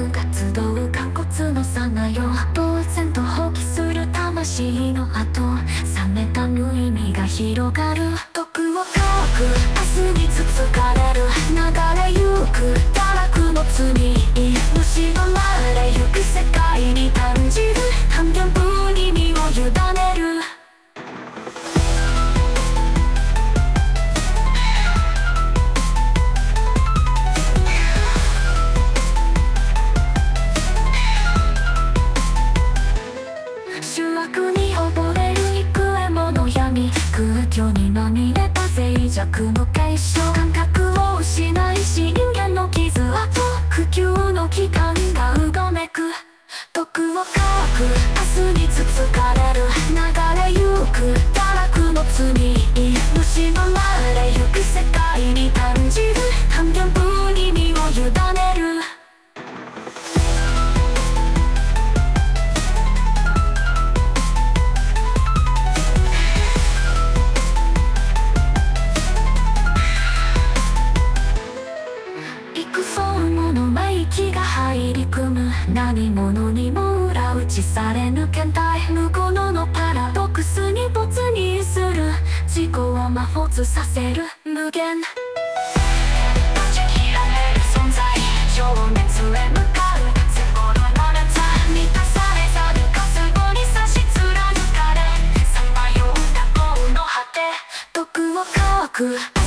活動が骨のさなよ。呆然と放棄する魂の後、冷めた無意味が広がる。毒を乾く明日につつかれる。流れゆく堕落の罪、蝕まれゆく世界に感じる。半分分に身を委ねる。醜悪に溺れる幾重もの闇、空虚にまみれた脆弱の結晶。感覚を失いし人間の傷跡、不朽の期間がうごめく。毒を乾く明日につつかれる。流れゆく堕落の罪、蝕まれゆく世界に感じる。半分分に身を委ねる。幾層もの迷気が入り組む。何者にも裏打ちされぬ現代無言のパラドックスに没入する。自己を魔没させる無限。断ち切られる存在、情熱へ向かう絶好のまなざ。満たされざる渇望に差し貫かれ、さまようた業の果て。毒を乾く